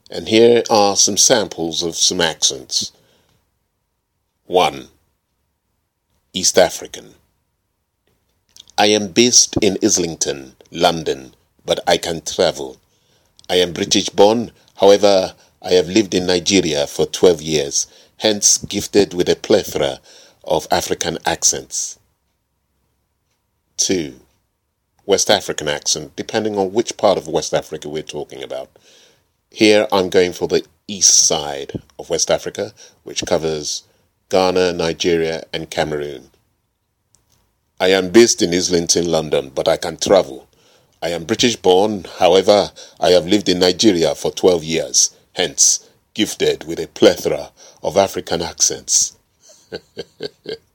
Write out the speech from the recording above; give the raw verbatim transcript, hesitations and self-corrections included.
And here are some samples of some accents. one. East African. I am based in Islington, London, but I can travel. I am British born, however, I have lived in Nigeria for twelve years, hence gifted with a plethora of African accents. two. West African accent, depending on which part of West Africa we're talking about. Here I'm going for the east side of West Africa, which covers Ghana, Nigeria, and Cameroon. I am based in Islington, London, but I can travel. I am British born, however, I have lived in Nigeria for twelve years, hence gifted with a plethora of African accents.